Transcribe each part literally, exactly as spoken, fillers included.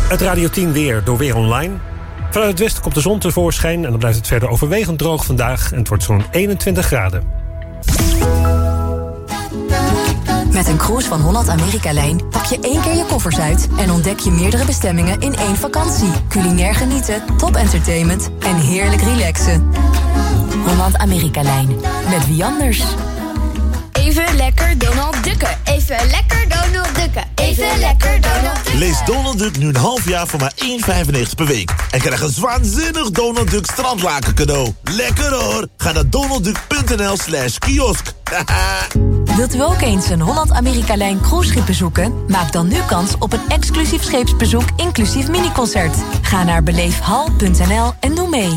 Het Radio tien weer door Weer Online. Vanuit het westen komt de zon tevoorschijn en dan blijft het verder overwegend droog vandaag en het wordt zo'n eenentwintig graden. Met een cruise van Holland Amerika-lijn pak je één keer je koffers uit en ontdek je meerdere bestemmingen in één vakantie. Culinair genieten, top entertainment en heerlijk relaxen. Holland Amerika-lijn. Met wie anders? Even lekker Donald Ducken. Even lekker Donald Ducken. Even lekker Donald Ducken. Lees Donald Duck nu een half jaar voor maar één euro vijfennegentig per week. En krijg een waanzinnig Donald Duck strandlaken cadeau. Lekker hoor. Ga naar donaldduck.nl slash kiosk. Wilt u ook eens een Holland Amerika-lijn cruiseschip bezoeken? Maak dan nu kans op een exclusief scheepsbezoek inclusief miniconcert. Ga naar beleefhal punt n l en doe mee.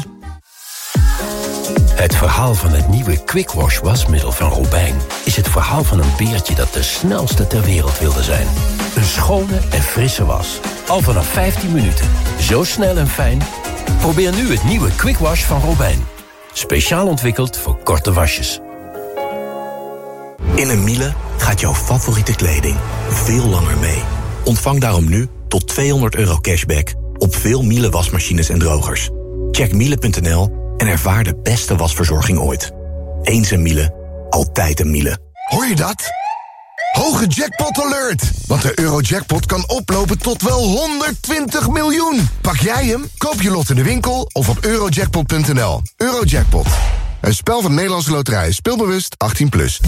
Het verhaal van het nieuwe Quick Wash wasmiddel van Robijn is het verhaal van een beertje dat de snelste ter wereld wilde zijn. Een schone en frisse was. Al vanaf vijftien minuten. Zo snel en fijn. Probeer nu het nieuwe Quick Wash van Robijn. Speciaal ontwikkeld voor korte wasjes. In een Miele gaat jouw favoriete kleding veel langer mee. Ontvang daarom nu tot tweehonderd euro cashback op veel Miele wasmachines en drogers. Check miele punt n l en ervaar de beste wasverzorging ooit. Eens een Miele, altijd een Miele. Hoor je dat? Hoge jackpot alert! Want de Eurojackpot kan oplopen tot wel honderdtwintig miljoen. Pak jij hem? Koop je lot in de winkel of op eurojackpot punt n l. Eurojackpot. Een spel van Nederlandse Loterij. Speelbewust achttien plus.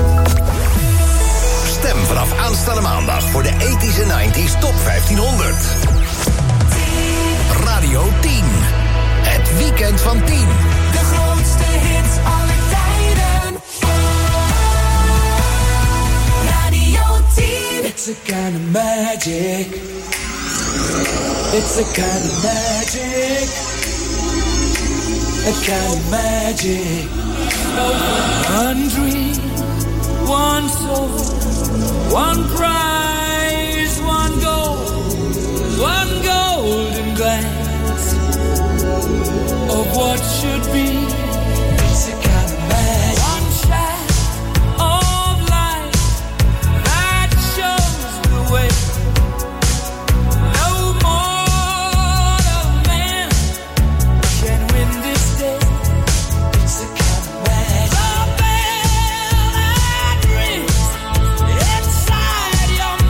Stem vanaf aanstaande maandag voor de eighties en nineties Top vijftienhonderd. Radio tien. Het weekend van tien. De grootste hits aller tijden. Radio tien. It's a kind of magic. It's a kind of magic. A kind of magic. One dream, one soul, one prize, one goal, one golden glance of what should be. It's a kind of magic. One shot of light that shows the way. No mortal man can win this day. It's a kind of magic. The bell that rings inside your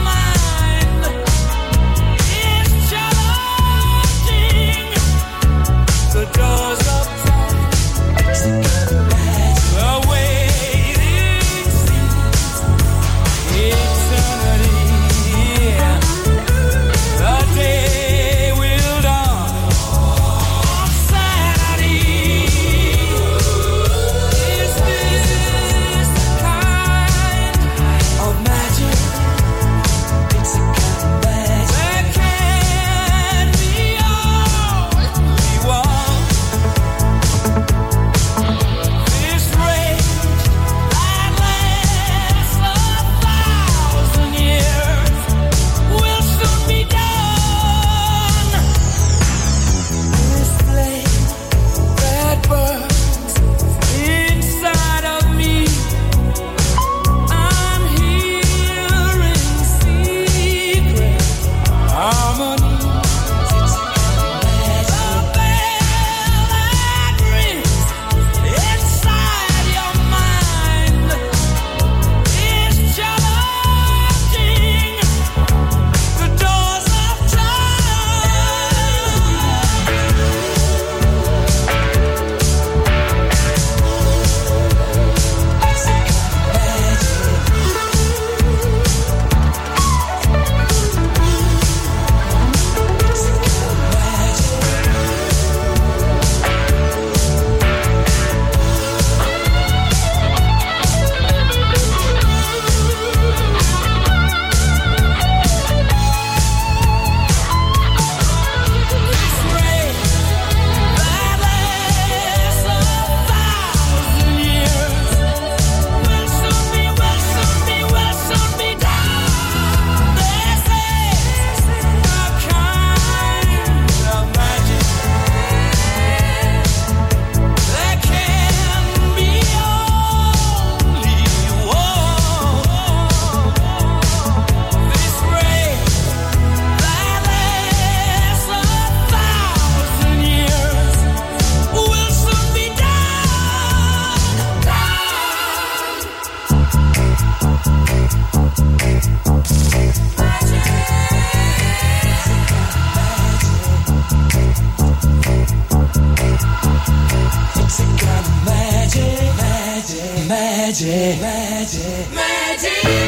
Magic, magic, magic.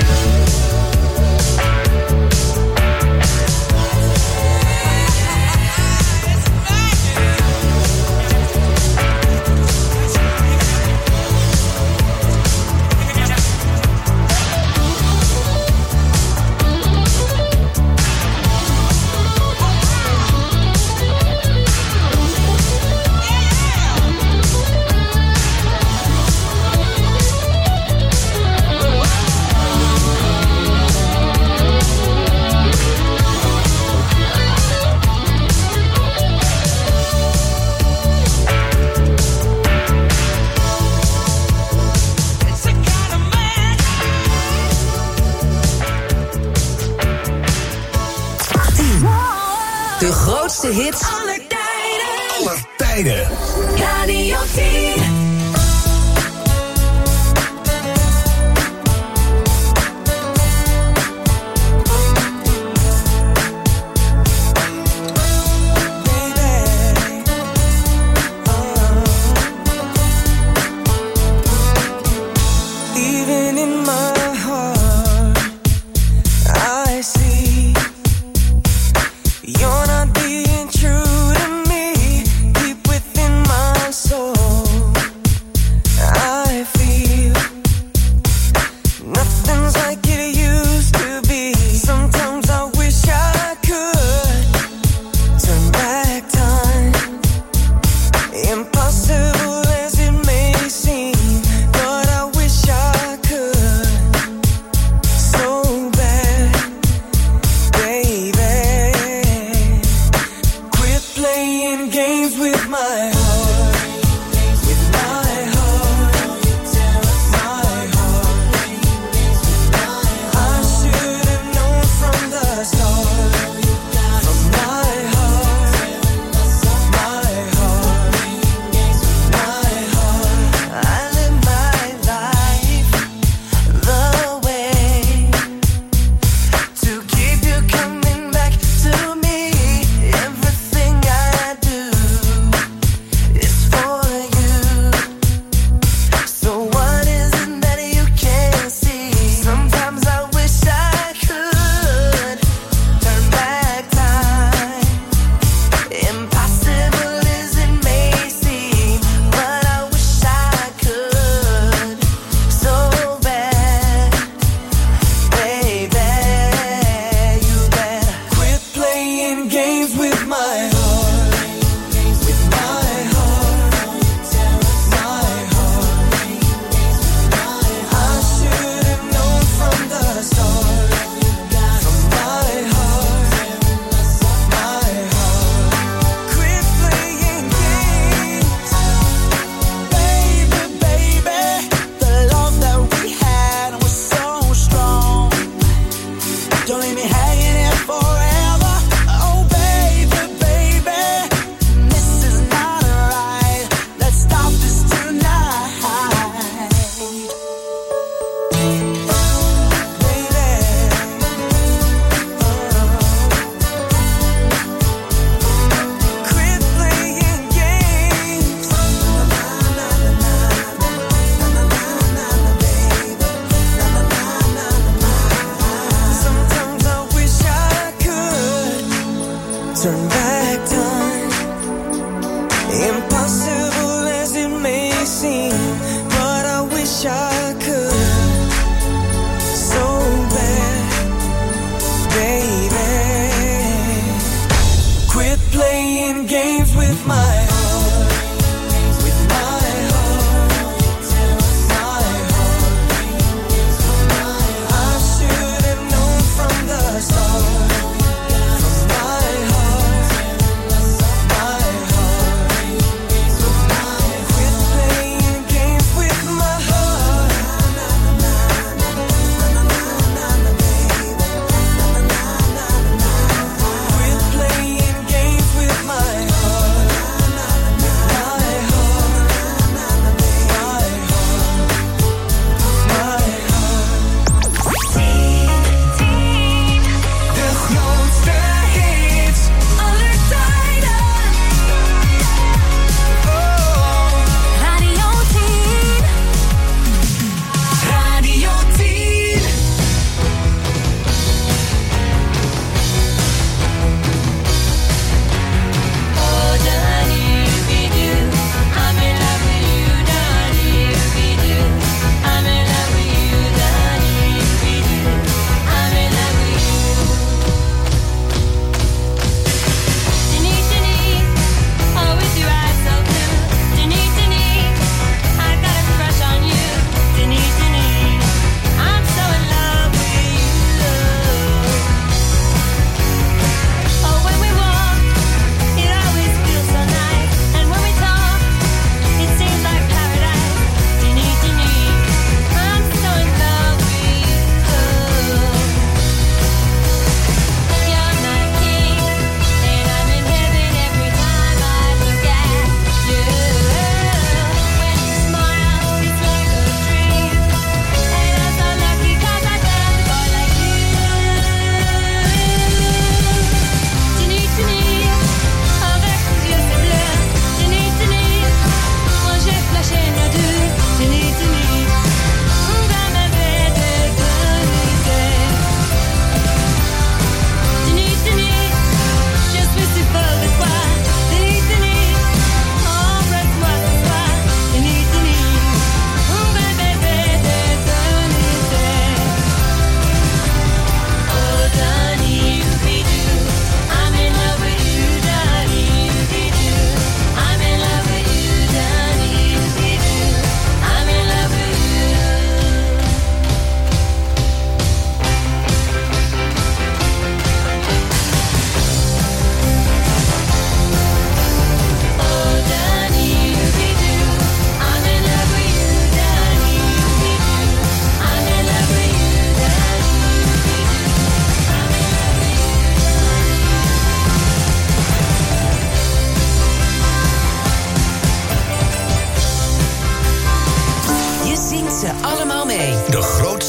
De grootste hits aller tijden. Aller tijden. Radio tien. Even in my heart, I see you're not being true to me. Deep within my soul, I feel nothing's like it used to be. Sometimes I wish I could turn back time. Impossible as it may seem, but I wish I could so bad, baby. Quit playing games with my heart, with my heart, my heart. I should have known from the start, from my heart, my heart, my heart. I live my life the way to keep you coming back to me. Everything I do is for you. So what is it that you can't see? Sometimes I wish I could turn back time. Impossible as it may seem, but I wish I could so bad, baby. You better quit playing games with my heart, with my heart, my heart. I should have known from the start, from my heart, my heart. Quit playing games, baby, baby. The love that we had was so strong. Don't leave me hanging here forever. Oh, baby, baby, this is not right. Let's stop this tonight, baby. Quit playing games. Sometimes I wish I could turn back time. Impossible as it may seem, but I wish I could so bad, baby. Quit playing games with my heart, with my heart, my heart. I should have known from the start, from my heart,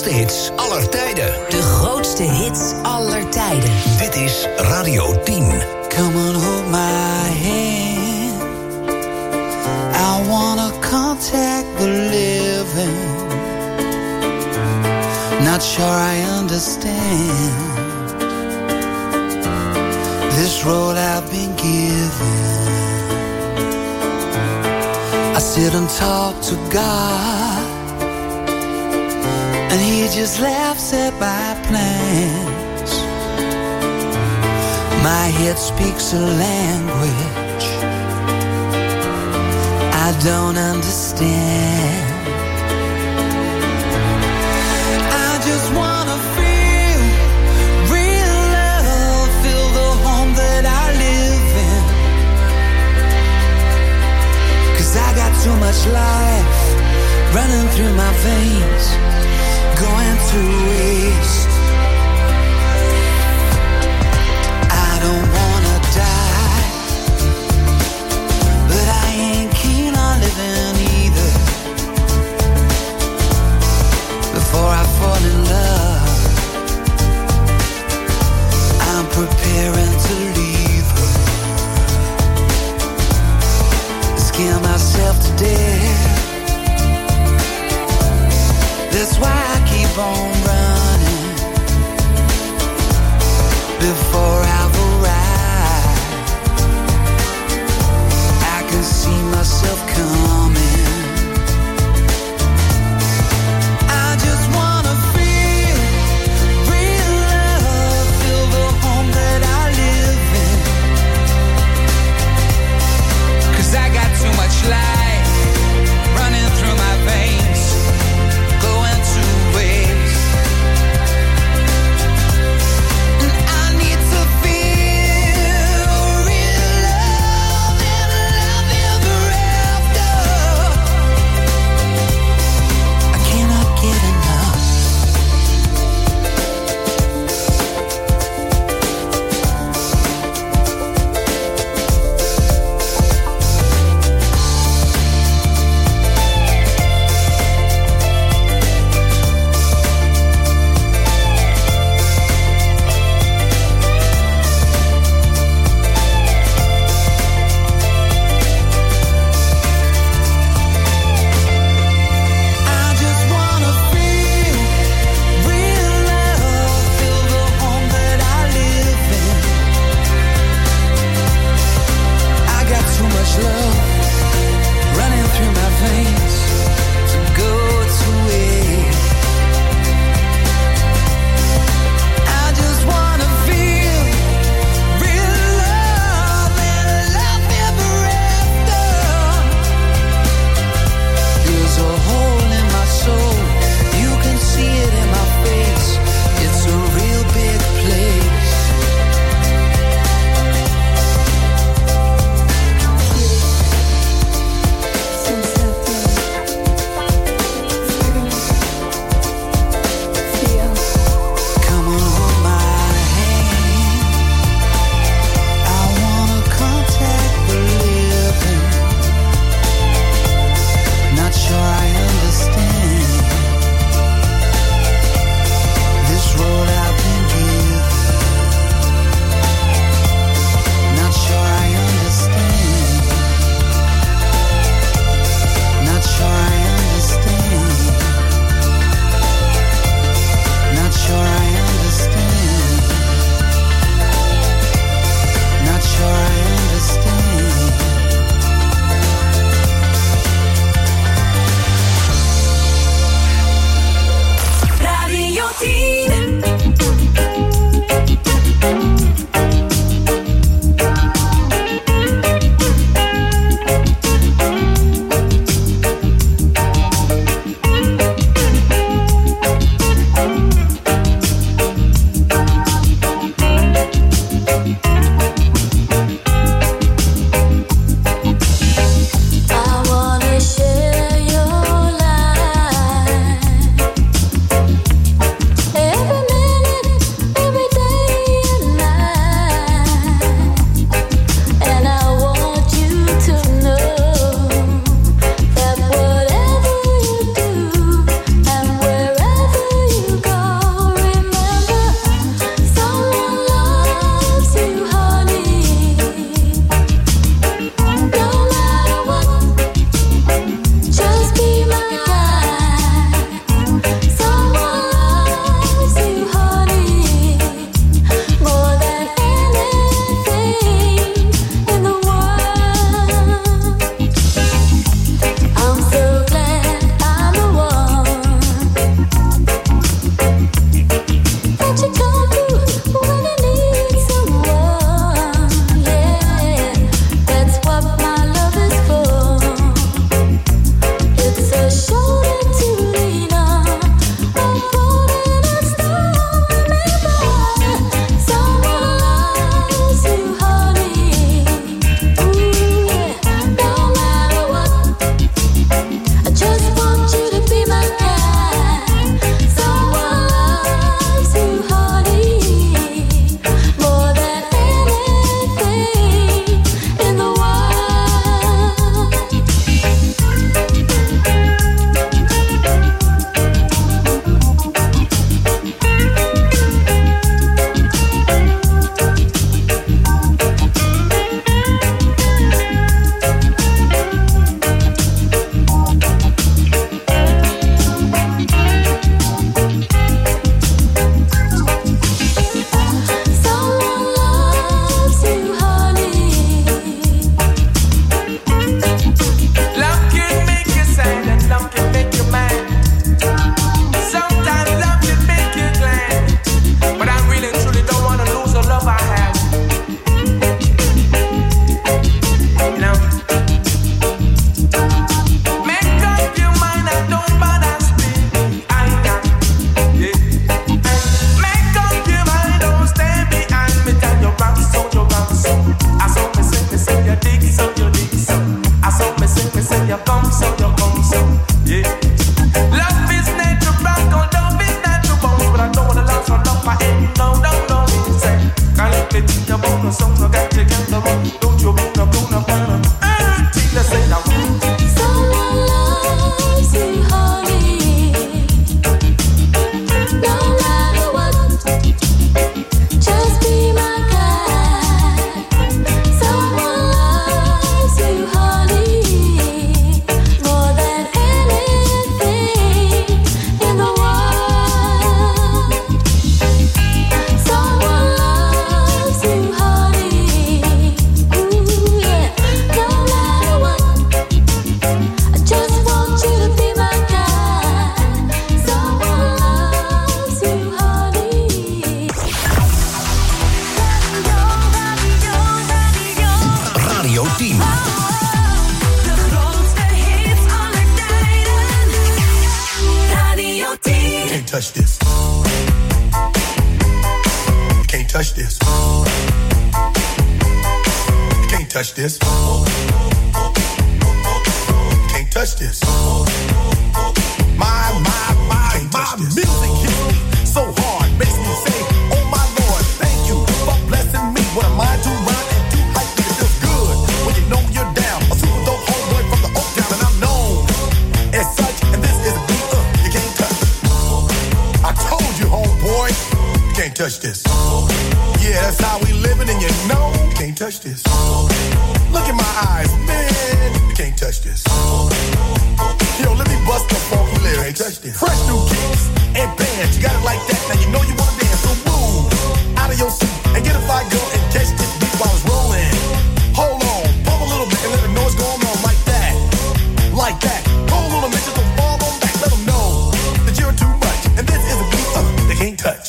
grootste hits aller tijden. De grootste hits aller tijden. Dit is Radio tien. Come on, hold my hand. I wanna contact the living. Not sure I understand this road I've been given. I sit and talk to God, and He just laughs at my plans. My head speaks a language I don't understand. I just wanna feel real love, feel the home that I live in. 'Cause I got too much life running through my veins, going to waste. I don't wanna die, but I ain't keen on living either. Before I fall in love, I'm preparing to leave her. Scare myself to death. That's why I keep on running. Before I've arrived, I can see myself coming. I just wanna feel real love, feel the home that I live in. 'Cause I got too much life running through my veins, going to waste. And I need to feel real love and love ever after. I cannot get enough. I just wanna feel real love, feel the home that I live in. I got too much love running through my veins to go to waste. I just wanna feel real love and love ever after. There's a hole in my soul, you can see it in my face. It's a real big place. together, don't you wanna go now, wanna? Tina say now. Someone loves you, honey. No matter what, just be my guy. Someone loves you, honey, more than anything in the world. Someone loves you, honey. Ooh, yeah. No matter what, I just want you to be my guy. Someone loves you, honey. Radio tien. De grootste hits aller tijden. Radio tien. Can't touch this. You can't touch this. You can't touch this. You can't touch this. My, my, my, my music hits me so hard, makes me say, oh my Lord, thank you for blessing me. What am I to rhyme and to hype? It feels good when you know you're down. A super dope homeboy from the Oak Town, and I'm known as such. And this is a beat uh, you can't touch. I told you, homeboy, you can't touch this. Yeah, that's how we living, and you know you can't touch this. Look in my eyes, man, you can't touch this. Yo, let me bust the funky lyrics. Fresh new kicks and bands, you got it like that. Now you know you wanna dance, so move out of your seat and get a fire girl and catch this beat while it's rolling. Hold on, pump a little bit and let them know what's going on like that, like that. Hold on a minute, just don't fall on back. Let them know that you're too much, and this is a beat uh, they can't touch.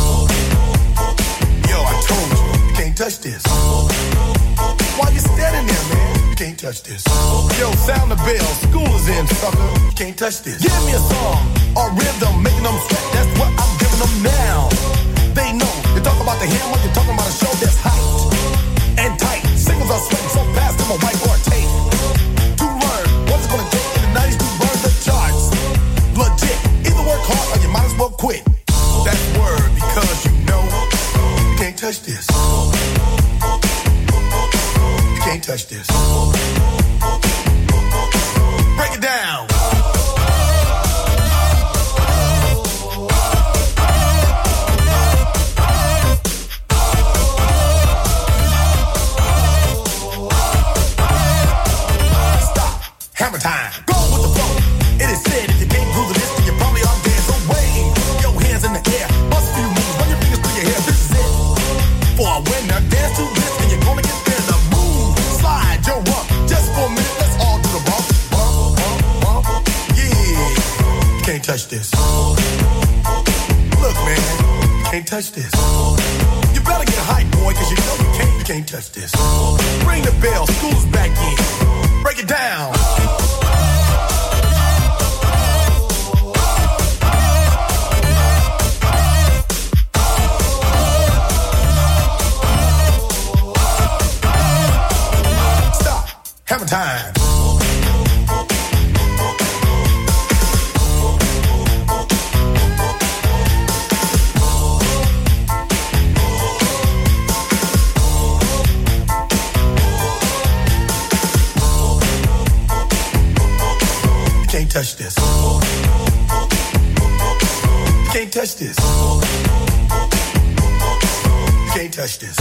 Yo, I told you, you can't touch this. Why you standing there, man? You can't touch this. Yo, sound the bell, school is in, sucker. You can't touch this. Give me a song or rhythm, making them sweat. That's what I'm giving them now. They know. You talk about the hammer, you're talking about a show that's hyped and tight. Singles are sweating so fast, I'm a whiteboard tape. To learn what's it gonna take in the nineties to burn the charts. Legit. Either work hard or you might as well quit. That's word because you know you can't touch this. You can't touch this. Break it down. Stop. Hammer time. Go with the flow. It is said if you can't groove to this, then you probably are dead. So wave your hands in the air. Bust a few moves. Run your fingers through your hair. This is it. For a winner, dance to this, and you're gonna get there. The move, slide your rump. Just for a minute, let's all do the bump, bump, bump, bump. Yeah, you can't touch this. Look, man, you can't touch this. You better get hype, boy, cause you know you can't, you can't touch this. Ring the bell, school's back in. Break it down. Hammer time. You can't touch this. You can't touch this. You can't touch this.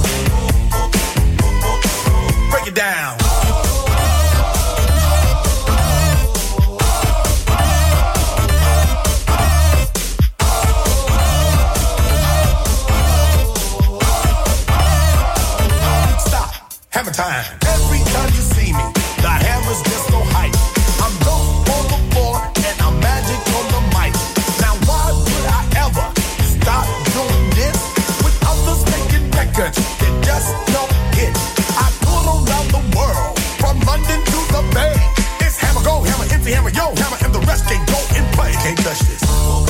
Break it down. Hammer time. Every time you see me, the hammer's just so hype. I'm dope on the floor and I'm magic on the mic. Now why would I ever stop doing this with others making records that just don't hit? I tour around the world, from London to the Bay. It's hammer, go hammer, empty hammer, yo hammer, and the rest can go and play. You can't touch this.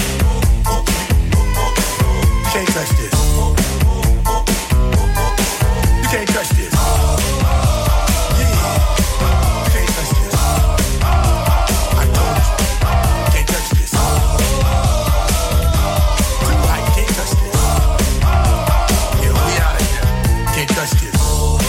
You can't touch this. You can't touch this. Touch this.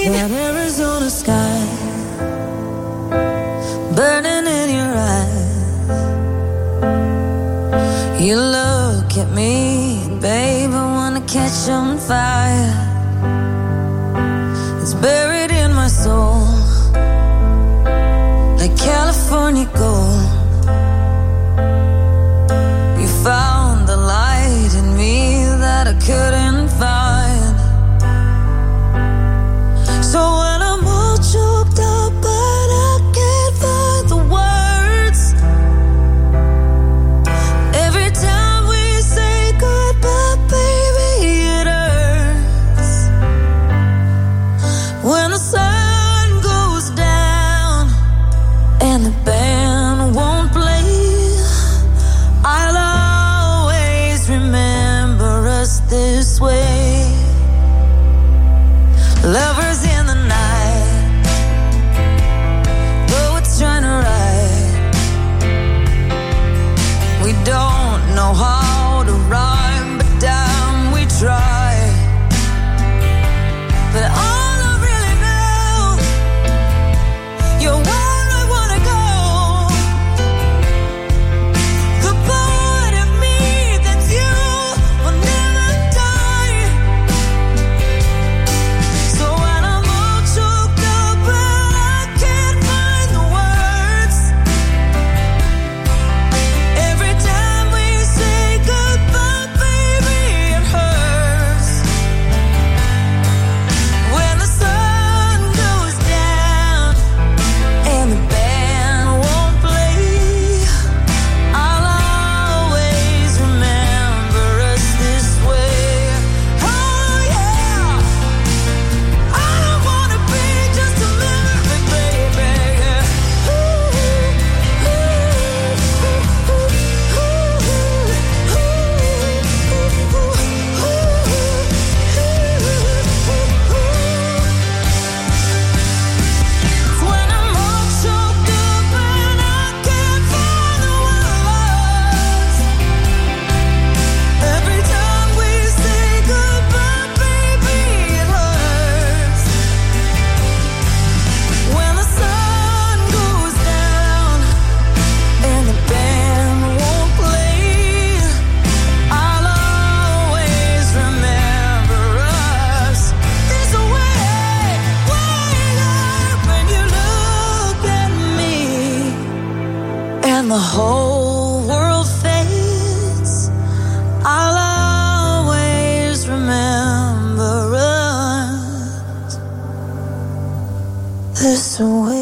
That Arizona sky burning in your eyes. You look at me, babe, I wanna catch on fire. It's buried in my soul, like California gold. You found the light in me that I couldn't find. So when I'm all choked up, but I can't find the words. Every time we say goodbye, baby, it hurts. When the sun goes down and the band won't play, I'll always remember us this way. Lovers in the night, poets trying to write. We don't know how to rhyme, but damn, we try. But all I really know, you're where I wanna go. The part of me that's you will never die. So when I'm all choked up but I can't find the words, every time we say goodbye, baby, it hurts. When the sun goes down and the band won't play, I'll always remember us this way. Oh yeah, I don't wanna be just a memory, baby. When I'm all choked up and I can't find the words, every time we say goodbye, baby, it hurts. When the sun goes down and the band won't play, I'll always remember us this way. Way up when you look at me and the whole world fades, I'll always remember us this way.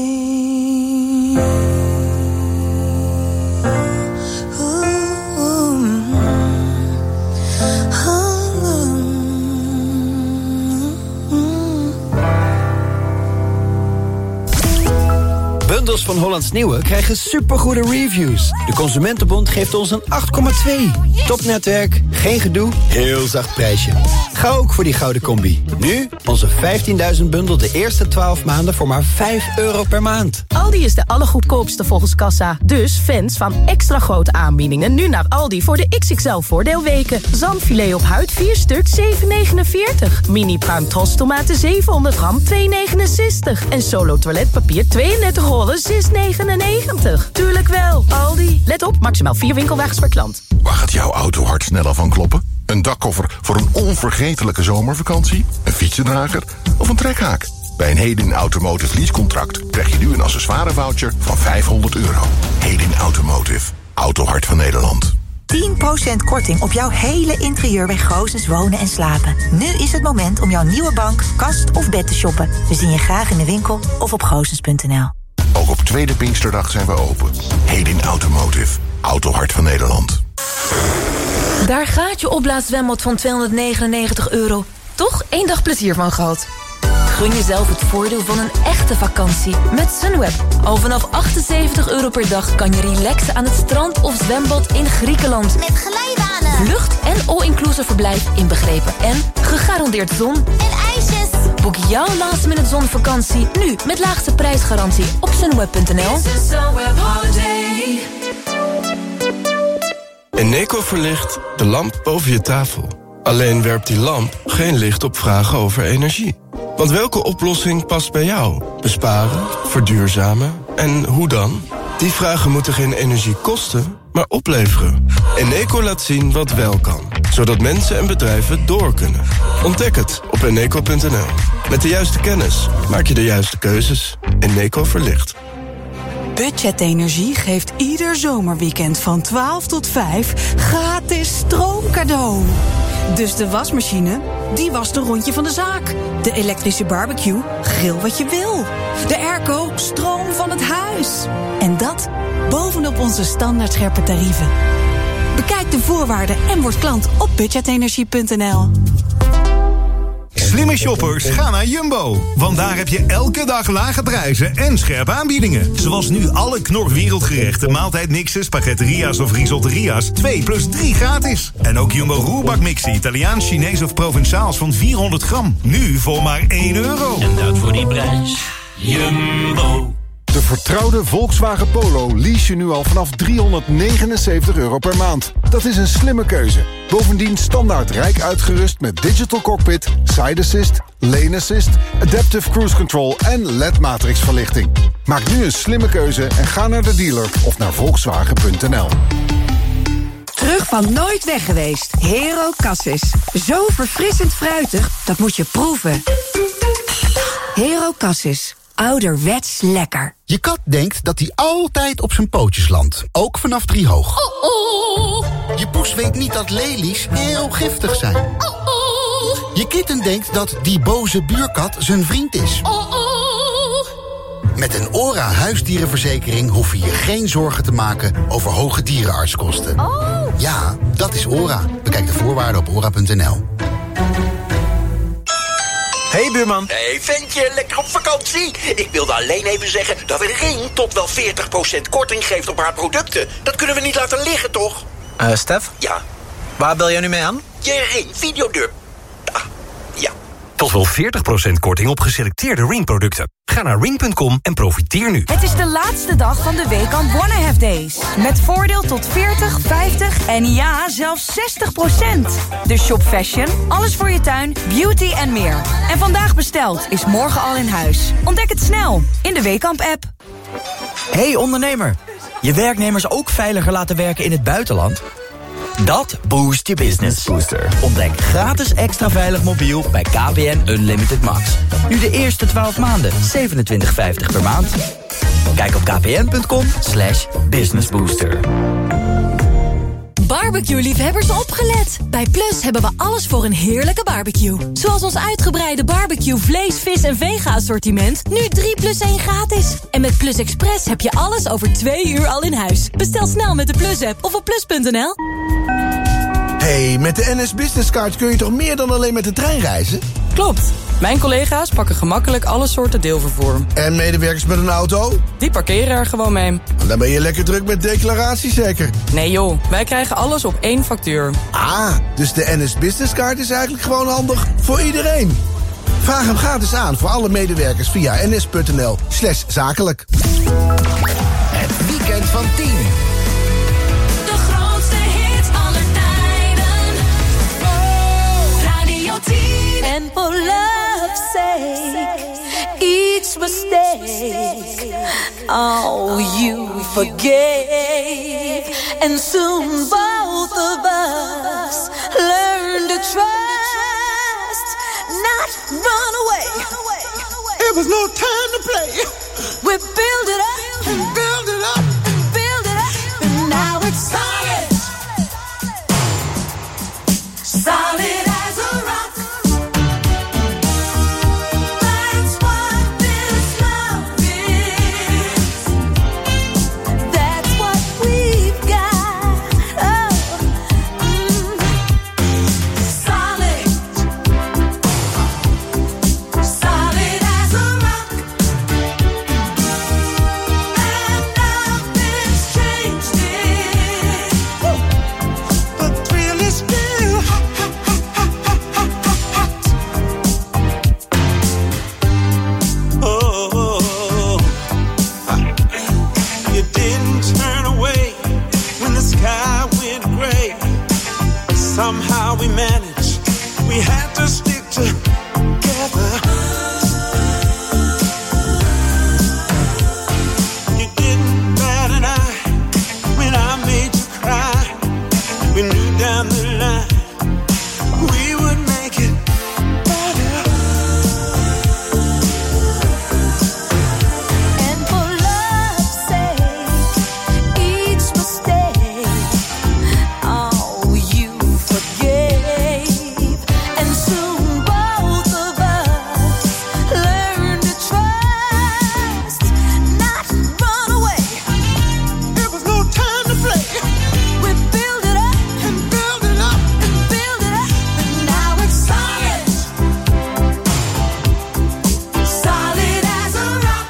Bundels van Hollands Nieuwe krijgen supergoede reviews. De Consumentenbond geeft ons een acht komma twee. Topnetwerk, geen gedoe, heel zacht prijsje. Ga ook voor die gouden combi. Nu onze vijftienduizend bundel de eerste twaalf maanden voor maar vijf euro per maand. Aldi is de allergoedkoopste volgens kassa. Dus fans van extra grote aanbiedingen nu naar Aldi voor de X X L voordeelweken. Zalmfilet op huid vier stuk zeven negenenveertig. Mini pruim tros tomaten zevenhonderd gram twee negenenzestig. En Solo toiletpapier tweeëndertig rollen zes negenennegentig. Tuurlijk wel, Aldi. Let op, maximaal vier winkelwagens per klant. Waar gaat jouw auto hard sneller van kloppen? Een dakkoffer voor een onvergetelijke zomervakantie? Een fietsendrager of een trekhaak? Bij een Hedin Automotive leasecontract krijg je nu een accessoirevoucher van vijfhonderd euro. Hedin Automotive, autohart van Nederland. tien procent korting op jouw hele interieur bij Goosens Wonen en Slapen. Nu is het moment om jouw nieuwe bank, kast of bed te shoppen. We zien je graag in de winkel of op goosens punt n l. Ook op tweede Pinksterdag zijn we open. Hedin Automotive, autohart van Nederland. Daar gaat je opblaaszwembad van tweehonderdnegenennegentig euro. Toch één dag plezier van gehad. Gun jezelf het voordeel van een echte vakantie met Sunweb. Al vanaf achtenzeventig euro per dag kan je relaxen aan het strand of zwembad in Griekenland. Met glijbanen. Vlucht en all-inclusive verblijf inbegrepen. En gegarandeerd zon. En ijsjes. Boek jouw last minute zonvakantie nu met laagste prijsgarantie op sunweb punt n l. Eneco verlicht de lamp boven je tafel. Alleen werpt die lamp geen licht op vragen over energie. Want welke oplossing past bij jou? Besparen? Verduurzamen? En hoe dan? Die vragen moeten geen energie kosten, maar opleveren. Eneco laat zien wat wel kan, zodat mensen en bedrijven door kunnen. Ontdek het op eneco punt n l. Met de juiste kennis maak je de juiste keuzes. Eneco verlicht. Budget Energie geeft ieder zomerweekend van twaalf tot vijf gratis stroomcadeau. Dus de wasmachine, die wast een rondje van de zaak. De elektrische barbecue, grill wat je wil. De airco, stroom van het huis. En dat bovenop onze standaard scherpe tarieven. Bekijk de voorwaarden en word klant op budgetenergie punt n l. Slimme shoppers, ga naar Jumbo. Want daar heb je elke dag lage prijzen en scherpe aanbiedingen. Zoals nu alle Knor wereldgerechten, maaltijdmixen, spaghetteria's of risotteria's. twee plus drie gratis. En ook Jumbo roerbakmixen, Italiaans, Chinees of Provençaals van vierhonderd gram. Nu voor maar één euro. En dat voor die prijs. Jumbo. De vertrouwde Volkswagen Polo lease je nu al vanaf driehonderdnegenenzeventig euro per maand. Dat is een slimme keuze. Bovendien standaard rijk uitgerust met digital cockpit, side assist, lane assist, adaptive cruise control en L E D-matrix verlichting. Maak nu een slimme keuze en ga naar de dealer of naar volkswagen punt n l. Terug van nooit weg geweest. Hero Cassis. Zo verfrissend fruitig, dat moet je proeven. Hero Cassis. Ouderwets lekker. Je kat denkt dat hij altijd op zijn pootjes landt. Ook vanaf driehoog. Oh oh. Je poes weet niet dat lelies heel giftig zijn. Oh oh. Je kitten denkt dat die boze buurkat zijn vriend is. Oh oh. Met een ORA huisdierenverzekering hoef je je geen zorgen te maken over hoge dierenartskosten. Oh. Ja, dat is ORA. Bekijk de voorwaarden op ora punt n l. Hey buurman. Hey ventje, lekker op vakantie? Ik wilde alleen even zeggen dat Ring tot wel veertig procent korting geeft op haar producten. Dat kunnen we niet laten liggen, toch? Eh, uh, Stef? Ja? Waar bel jij nu mee aan? Je Ring, videodeur. Ah, ja. Tot wel veertig procent korting op geselecteerde Ring-producten. Ga naar ring punt com en profiteer nu. Het is de laatste dag van de Weekamp Wanna Have Days. Met voordeel tot veertig, vijftig en ja, zelfs zestig procent. Dus shop fashion, alles voor je tuin, beauty en meer. En vandaag besteld is morgen al in huis. Ontdek het snel in de Weekamp-app. Hey ondernemer, je werknemers ook veiliger laten werken in het buitenland? Dat boost je business. Booster. Ontdek gratis extra veilig mobiel bij K P N Unlimited Max. Nu de eerste twaalf maanden zevenentwintig vijftig per maand. Kijk op kpn.com slash businessbooster. Barbecue-liefhebbers opgelet. Bij Plus hebben we alles voor een heerlijke barbecue. Zoals ons uitgebreide barbecue vlees, vis en vega-assortiment. Nu drie plus één gratis. En met Plus Express heb je alles over twee uur al in huis. Bestel snel met de Plus-app of op plus punt n l. Hey, met de N S Business Card kun je toch meer dan alleen met de trein reizen? Klopt. Mijn collega's pakken gemakkelijk alle soorten deelvervoer. En medewerkers met een auto? Die parkeren er gewoon mee. Dan ben je lekker druk met declaratie zeker? Nee joh, wij krijgen alles op één factuur. Ah, dus de N S Business Card is eigenlijk gewoon handig voor iedereen. Vraag hem gratis aan voor alle medewerkers via ns.nl slash zakelijk. Het weekend van tien. De grootste hits aller tijden. Radio tien. And for love's sake, each mistake, oh, you forgave. And soon both of us learn to trust, not run away. It was no time to play. We build it up, and build it up, and build it up, and now it's solid. Solid as a rock. That's what this love is. That's what we've got. Oh, mm. Solid. Solid as a rock. And nothing's changed it. but really still Oh, you didn't turn away when the sky went gray. Somehow we managed, we had to stick together. down the line, we would make it better. And for love's sake, each mistake, oh, you forgave. And soon both of us learned to trust, not run away. There was no time to play. We build it up and build it up and build it up, but now it's solid, solid as a rock.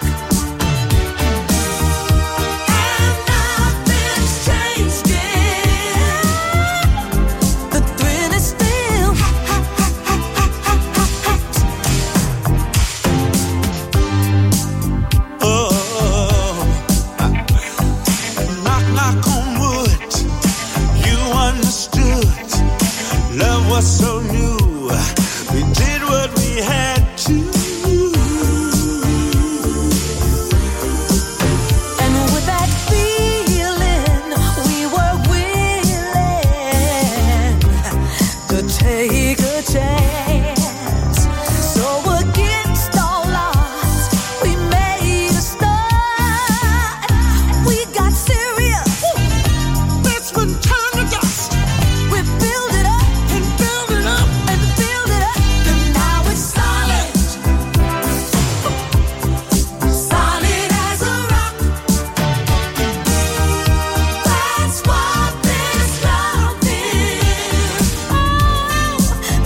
And nothing's changed it. The thrill is still hot, hot, hot, hot, hot, hot, hot. Oh, knock, knock on wood. You understood. Love was so new. We did what we had to. And with that feeling, we were willing to take a chance. So against all odds, we made a start. We got serious. That's when time to dust. We build it up And build it up. and build it up, and now it's solid, solid as a rock. That's what this love is. Oh,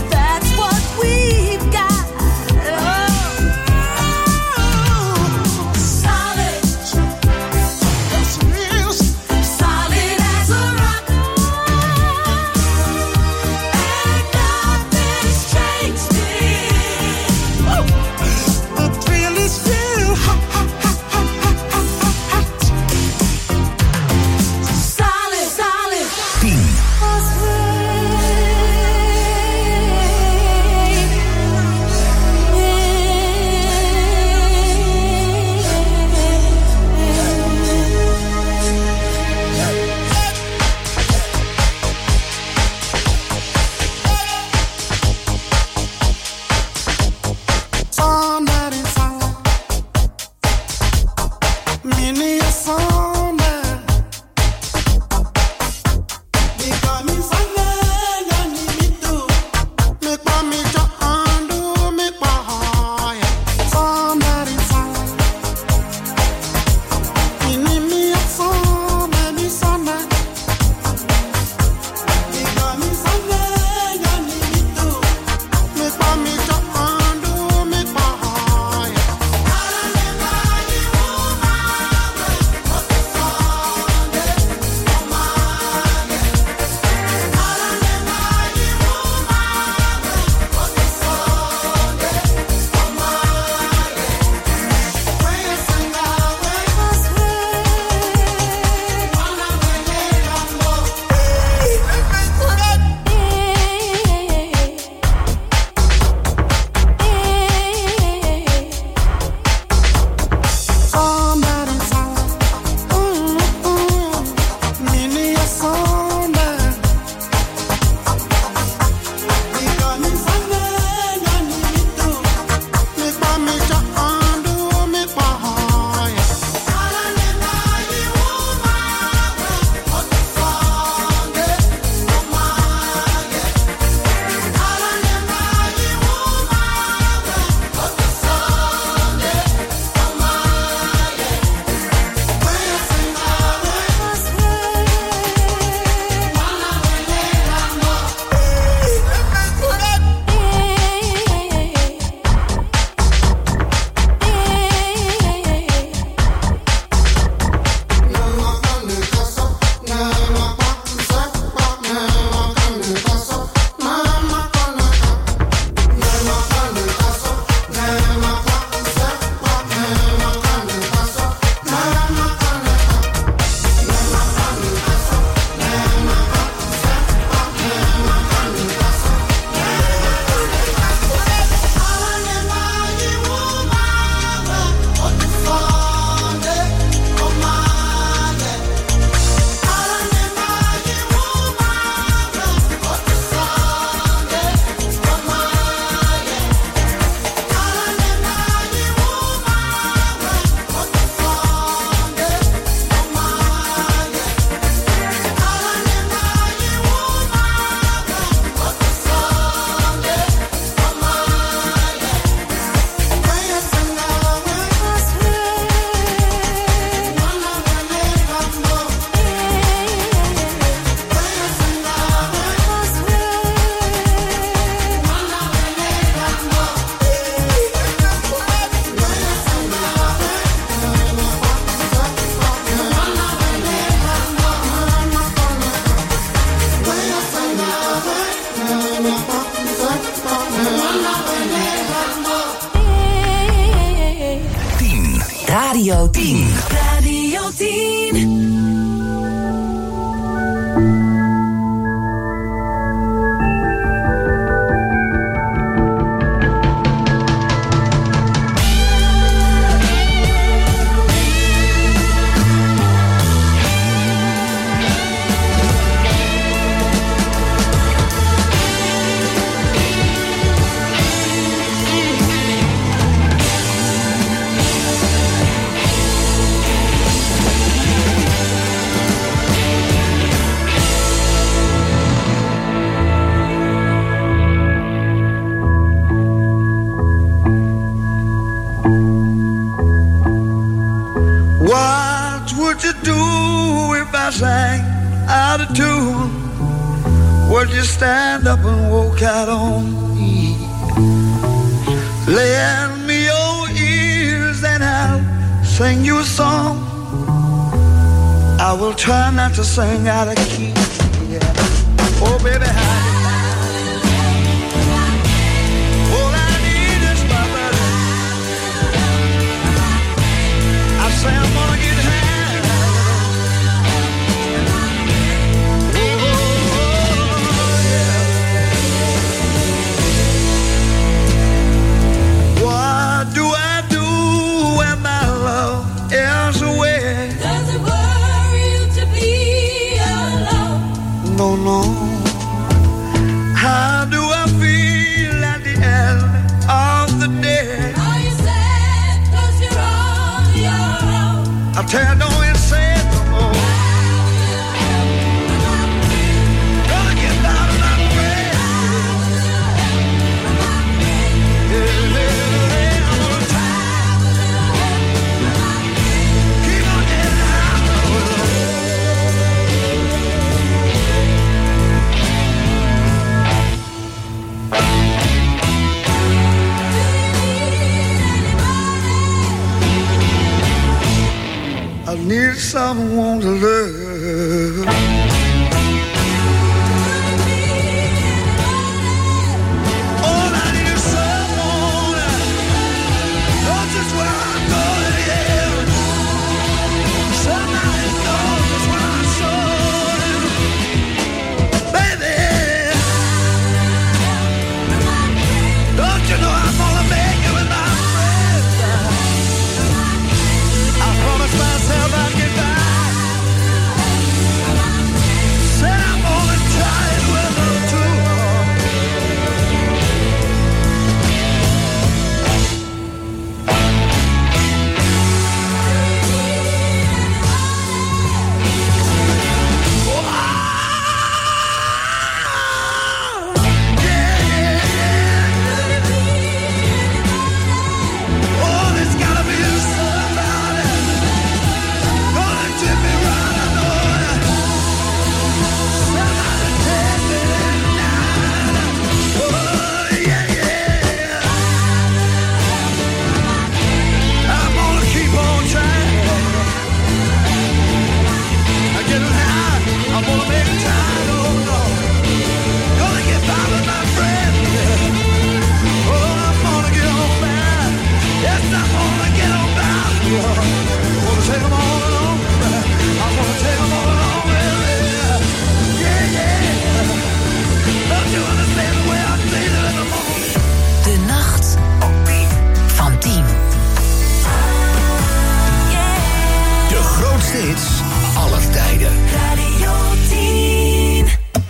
Radio tien. Radio tien. Out of tune, would you stand up and walk out on me? Lend me your ears and I'll sing you a song. I will try not to sing out of key. Yeah. Oh baby, how all I need is my buddy. I say I'm gonna get high. No, no. How do I feel at the end of the day? Are you sad 'cause you're on your own? I tell you, don't you say it no more. Gonna get out of my way. Yeah, yeah, yeah, I'm gonna try. Keep on getting out. I need someone to love. All I need is someone. Knows just where I'm going, yeah. Somebody knows just where I'm going, baby. Don't you know I'm gonna make it with my friends? I promise myself I'll get back. Said I'm gonna try it with them too. Oh, there's gotta be somebody gonna tip me right, I know it. Somebody take me tonight. Oh, yeah, yeah. I'm gonna keep on trying. I'm getting high. I'm gonna make it time. Oh, no. Gonna get by with my friend. Oh, I'm gonna get on back. Yes, I'm gonna get on back. I'm gonna take them all along. I'm gonna take them all along with me. Yeah, yeah. Don't you understand the way I feel in the morning? De nacht van tien. De grootste hits aller tijden. Radio tien.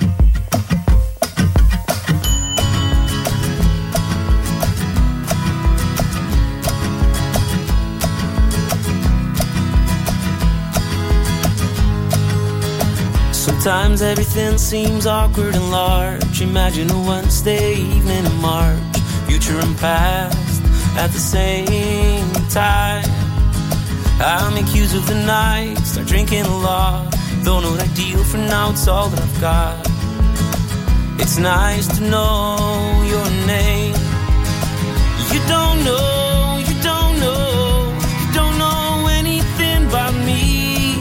Sometimes everything seems awkward and large. Imagine a Wednesday evening in March. Future and past at the same time. I make use of the night, start drinking a lot. Though not ideal for now, it's all that I've got. It's nice to know your name. You don't know, you don't know, you don't know anything about me.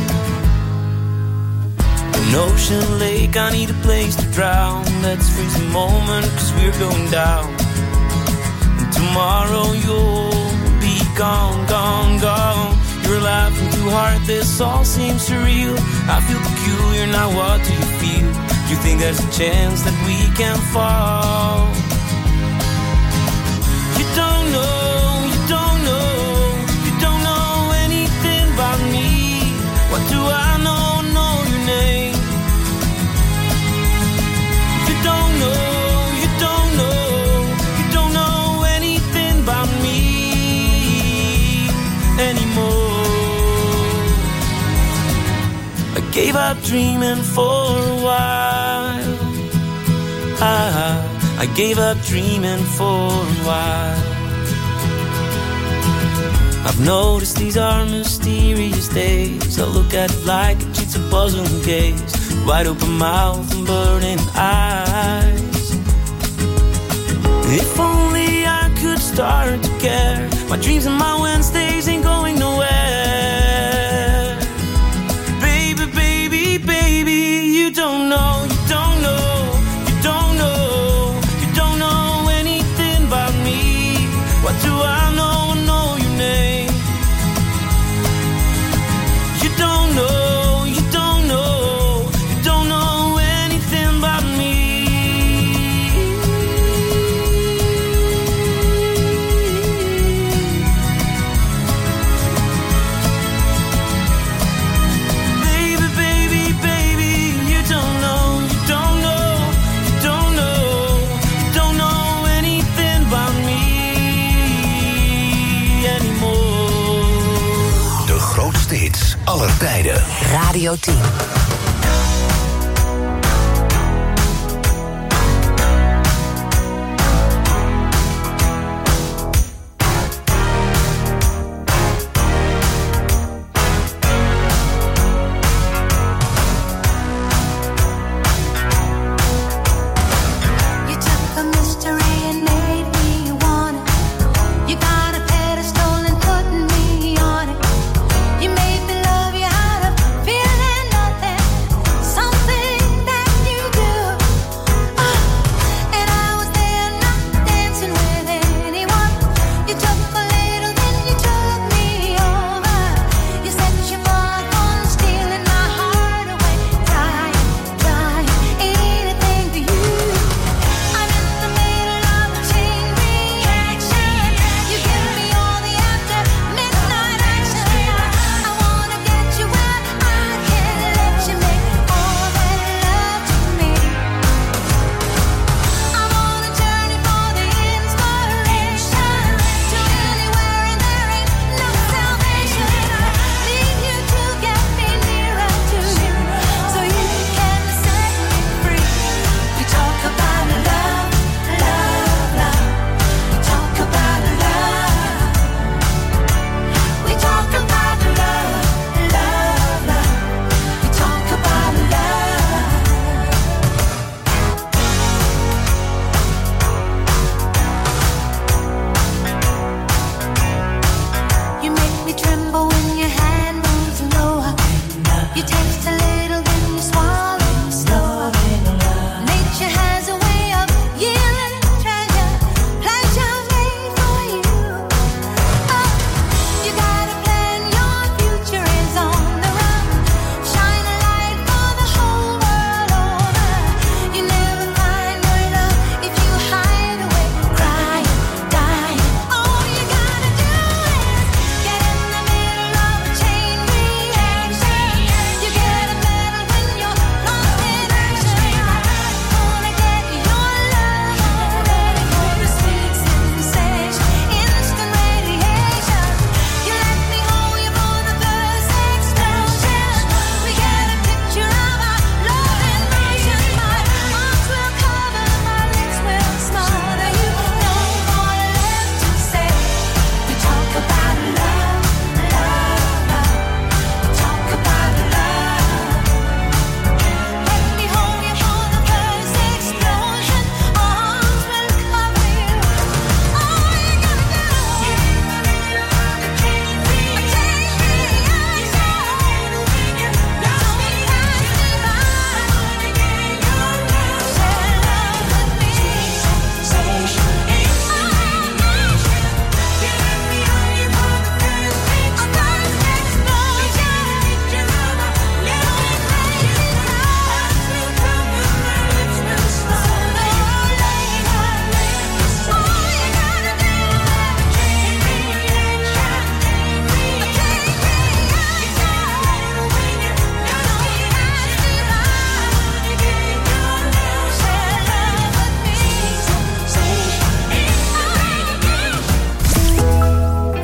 An ocean lake, I need a place to drown. Let's freeze the moment, cause we're going down. And tomorrow you'll be gone, gone, gone. too hard, this all seems surreal. I feel peculiar, now what do you feel? You think there's a chance that we can fall? You don't know, you don't know, you don't know anything about me. What do I know, know your name? You don't know, you don't know, you don't know anything about me anymore. I gave up dreaming for a while. I, I gave up dreaming for a while. I've noticed these are mysterious days. I look at it like a cheats a puzzling gaze. Wide open mouth and burning eyes. If only I could start to care. My dreams and my Wednesdays ain't going nowhere. Baby, baby, baby, you don't know, you don't know, you don't know, you don't know anything about me. What do I know? I know your name. You don't know, you don't know, you don't know anything about me. Baby, baby, baby, you don't know, you don't know, you don't know, you don't know anything about me anymore. De grootste hits aller tijden. Radio tien. You took a mystery and made me want it. You got a pedestal and put me on it. You made me love you out of feeling nothing.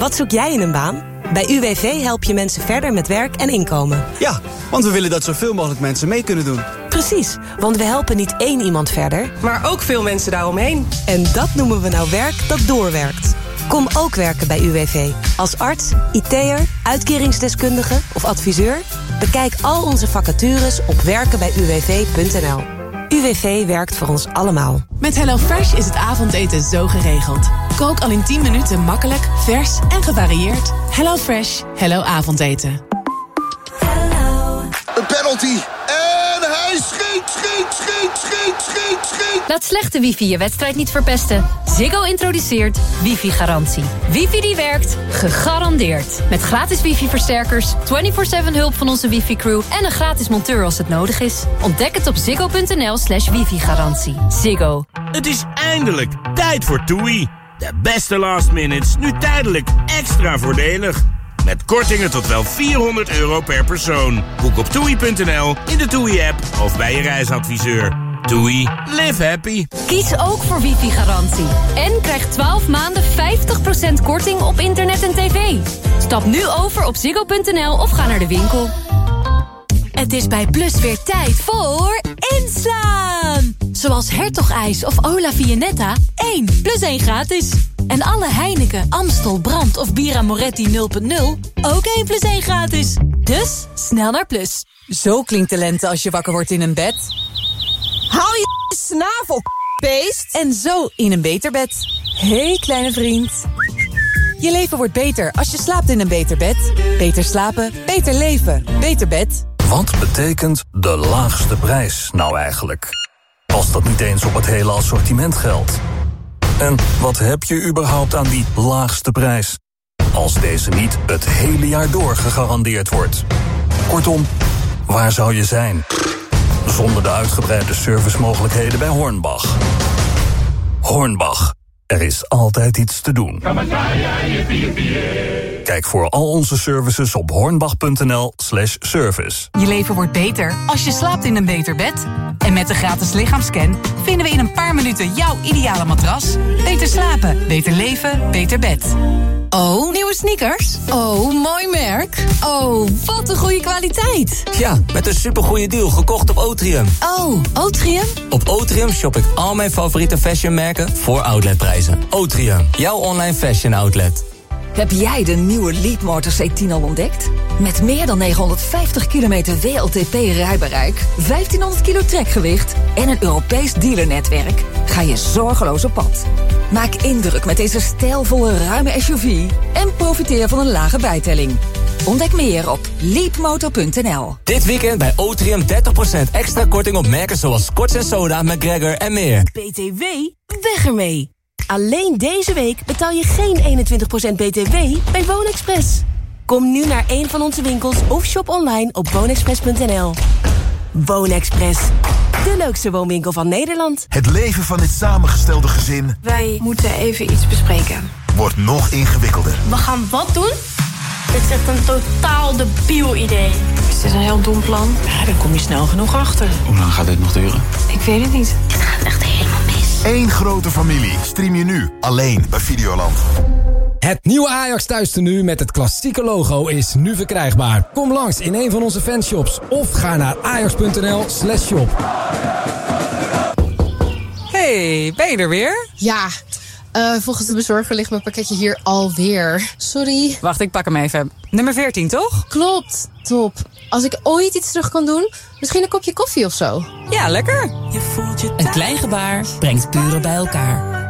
Wat zoek jij in een baan? Bij U W V help je mensen verder met werk en inkomen. Ja, want we willen dat zoveel mogelijk mensen mee kunnen doen. Precies, want we helpen niet één iemand verder, maar ook veel mensen daaromheen. En dat noemen we nou werk dat doorwerkt. Kom ook werken bij U W V. Als arts, I T'er, uitkeringsdeskundige of adviseur. Bekijk al onze vacatures op werken bij u w v punt n l. U W V werkt voor ons allemaal. Met HelloFresh is het avondeten zo geregeld. Kook al in tien minuten makkelijk, vers en gevarieerd. HelloFresh, hello avondeten. Een penalty. En hij schiet, schiet, schiet, schiet, schiet, schiet. Laat slechte wifi je wedstrijd niet verpesten. Ziggo introduceert wifi-garantie. Wifi die werkt, gegarandeerd. Met gratis wifi-versterkers, vierentwintig zeven hulp van onze wifi-crew... en een gratis monteur als het nodig is. Ontdek het op ziggo punt n l slash wifi-garantie. Ziggo. Het is eindelijk tijd voor TUI. De beste last minutes, nu tijdelijk extra voordelig. Met kortingen tot wel vierhonderd euro per persoon. Boek op toei punt n l, in de TUI-app of bij je reisadviseur. TUI, live happy. Kies ook voor wifi-garantie. En krijg twaalf maanden vijftig procent korting op internet en tv. Stap nu over op ziggo punt n l of ga naar de winkel. Het is bij Plus weer tijd voor inslaan. Zoals Hertogijs of Ola Viennetta, één plus één gratis. En alle Heineken, Amstel, Brand of Bira Moretti nul punt nul, ook één plus één gratis. Dus snel naar Plus. Zo klinkt de lente als je wakker wordt in een bed. Haal je snavel, beest. En zo in een beter bed. Hé, hey, kleine vriend. Je leven wordt beter als je slaapt in een beter bed. Beter slapen, beter leven, beter bed. Wat betekent de laagste prijs nou eigenlijk? Als dat niet eens op het hele assortiment geldt. En wat heb je überhaupt aan die laagste prijs? Als deze niet het hele jaar door gegarandeerd wordt. Kortom, waar zou je zijn? Zonder de uitgebreide servicemogelijkheden bij Hornbach. Hornbach, er is altijd iets te doen. Kijk voor al onze services op hornbach punt n l slash service. Je leven wordt beter als je slaapt in een beter bed. En met de gratis lichaamscan vinden we in een paar minuten jouw ideale matras. Beter slapen, beter leven, beter bed. Oh, nieuwe sneakers? Oh, mooi merk. Oh, wat een goede kwaliteit. Ja, met een supergoeie deal gekocht op Otrium. Oh, Otrium? Op Otrium shop ik al mijn favoriete fashionmerken voor outletprijzen. Otrium, jouw online fashion outlet. Heb jij de nieuwe Leapmotor C tien al ontdekt? Met meer dan negenhonderdvijftig kilometer W L T P-rijbereik, vijftienhonderd kilo trekgewicht en een Europees dealernetwerk ga je zorgeloos op pad. Maak indruk met deze stijlvolle ruime S U V en profiteer van een lage bijtelling. Ontdek meer op leapmotor punt n l. Dit weekend bij Otrium dertig procent extra korting op merken zoals Scotch en Soda, McGregor en meer. B T W, weg ermee. Alleen deze week betaal je geen eenentwintig procent B T W bij WoonExpress. Kom nu naar een van onze winkels of shop online op woonexpress punt n l. WoonExpress, de leukste woonwinkel van Nederland. Het leven van dit samengestelde gezin Wij moeten even iets bespreken. wordt nog ingewikkelder. We gaan wat doen? Dit is echt een totaal debiel idee. Is dit een heel dom plan? Ja, daar kom je snel genoeg achter. Hoe lang gaat dit nog duren? Ik weet het niet. Dit gaat echt helemaal mis. Eén grote familie stream je nu alleen bij Videoland. Het nieuwe Ajax thuistenu met het klassieke logo is nu verkrijgbaar. Kom langs in een van onze fanshops of ga naar ajax punt n l slash shop. Hey, ben je er weer? Ja, uh, volgens de bezorger ligt mijn pakketje hier alweer. Sorry. Wacht, ik pak hem even. Nummer veertien, toch? Klopt, top. Als ik ooit iets terug kan doen, misschien een kopje koffie of zo. Ja, lekker. Een klein gebaar brengt buren bij elkaar.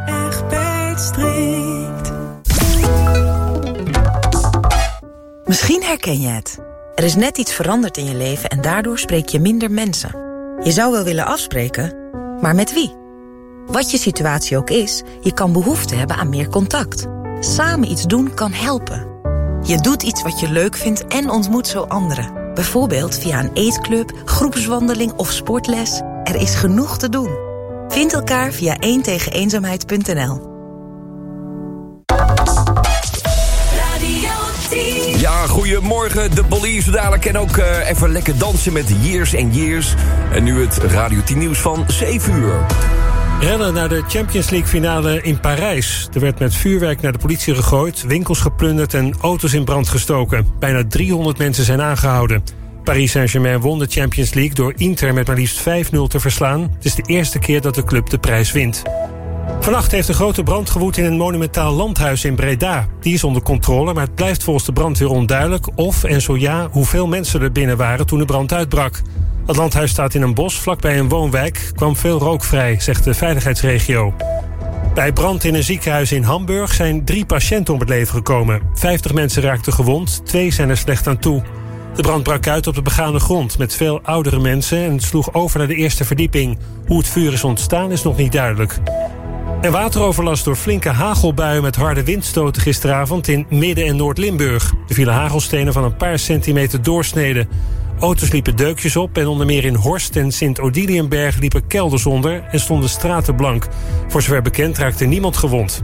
Misschien herken je het. Er is net iets veranderd in je leven en daardoor spreek je minder mensen. Je zou wel willen afspreken, maar met wie? Wat je situatie ook is, je kan behoefte hebben aan meer contact. Samen iets doen kan helpen. Je doet iets wat je leuk vindt en ontmoet zo anderen. Bijvoorbeeld via een eetclub, groepswandeling of sportles. Er is genoeg te doen. Vind elkaar via één tegen eenzaamheid punt n l. Ja, goedemorgen. De Police dadelijk en ook uh, even lekker dansen met Years and Years. En nu het Radio tien nieuws van zeven uur. Rennen naar de Champions League finale in Parijs. Er werd met vuurwerk naar de politie gegooid, winkels geplunderd en auto's in brand gestoken. Bijna driehonderd mensen zijn aangehouden. Paris Saint-Germain won de Champions League door Inter met maar liefst vijf nul te verslaan. Het is de eerste keer dat de club de prijs wint. Vannacht heeft een grote brand gewoed in een monumentaal landhuis in Breda. Die is onder controle, maar het blijft volgens de brandweer onduidelijk of en zo ja hoeveel mensen er binnen waren toen de brand uitbrak. Het landhuis staat in een bos vlakbij een woonwijk. Kwam veel rook vrij, zegt de veiligheidsregio. Bij brand in een ziekenhuis in Hamburg zijn drie patiënten om het leven gekomen. Vijftig mensen raakten gewond, twee zijn er slecht aan toe. De brand brak uit op de begane grond met veel oudere mensen en sloeg over naar de eerste verdieping. Hoe het vuur is ontstaan is nog niet duidelijk. En wateroverlast door flinke hagelbuien met harde windstoten gisteravond in Midden- en Noord-Limburg. Er vielen hagelstenen van een paar centimeter doorsneden. Auto's liepen deukjes op en onder meer in Horst en Sint-Odiliënberg liepen kelders onder en stonden straten blank. Voor zover bekend raakte niemand gewond.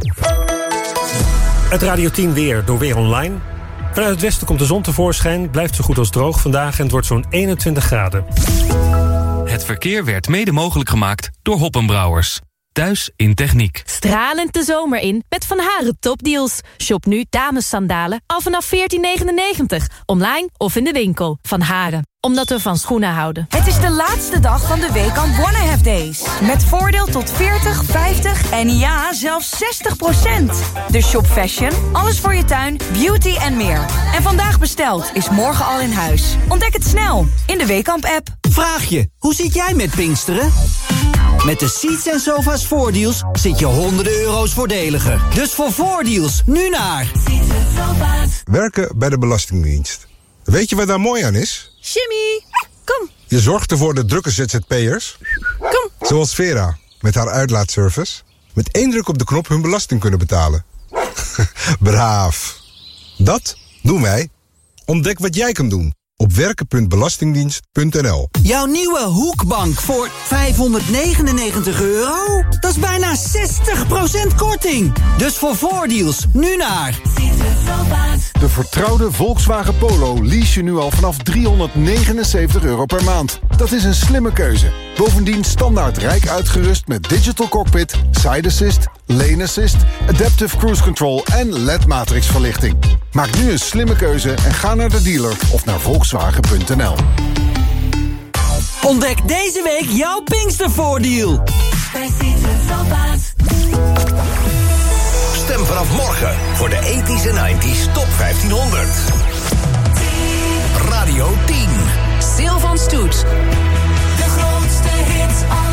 Het Radio tien weer door Weer Online. Vanuit het westen komt de zon tevoorschijn, blijft zo goed als droog vandaag en het wordt zo'n eenentwintig graden. Het verkeer werd mede mogelijk gemaakt door Hoppenbrouwers. Thuis in techniek. Stralend de zomer in met Van Haren topdeals. Shop nu damessandalen al vanaf veertien negenennegentig. Online of in de winkel. Van Haren, omdat we van schoenen houden. Het is de laatste dag van de Weekamp Wanna Have Days. Met voordeel tot veertig, vijftig en ja, zelfs zestig procent. Dus shop fashion, alles voor je tuin, beauty en meer. En vandaag besteld is morgen al in huis. Ontdek het snel in de Weekamp-app. Vraag je, hoe zit jij met Pinksteren? Met de Seats en Sofa's voordeals zit je honderden euro's voordeliger. Dus voor voordeals, nu naar... Werken bij de Belastingdienst. Weet je wat daar mooi aan is? Jimmy, kom. Je zorgt ervoor de drukke Z Z P'ers... Kom. Zoals Vera, met haar uitlaatservice... met één druk op de knop hun belasting kunnen betalen. Braaf. Dat doen wij. Ontdek wat jij kan doen op werken punt belastingdienst punt n l. Jouw nieuwe hoekbank voor vijfhonderdnegenennegentig euro? Dat is bijna zestig procent korting. Dus voor voordeals, nu naar... De vertrouwde Volkswagen Polo lease je nu al vanaf driehonderdnegenenzeventig euro per maand. Dat is een slimme keuze. Bovendien standaard rijk uitgerust met digital cockpit, side assist, lane assist, adaptive cruise control en L E D-matrix verlichting. Maak nu een slimme keuze en ga naar de dealer of naar volkswagen punt n l. Ontdek deze week jouw Pinkstervoordeel. Stem vanaf morgen voor de eighties en nineties Top vijftienhonderd. Radio tien. Sylvan Stoet. De grootste hits